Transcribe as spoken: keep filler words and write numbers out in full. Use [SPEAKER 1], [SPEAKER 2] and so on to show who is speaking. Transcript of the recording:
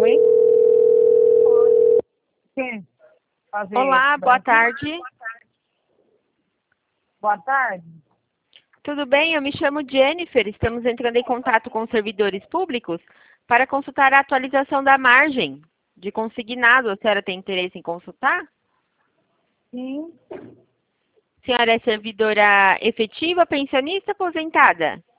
[SPEAKER 1] Oi? Quem? Fazer
[SPEAKER 2] Olá, boa
[SPEAKER 1] branquinho?
[SPEAKER 2] tarde.
[SPEAKER 1] Boa tarde.
[SPEAKER 2] Tudo bem? Eu me chamo Jennifer. Estamos entrando em contato com os servidores públicos para consultar a atualização da margem de consignado. A senhora tem interesse em consultar?
[SPEAKER 1] Sim,
[SPEAKER 2] A senhora é servidora efetiva, pensionista ou aposentada?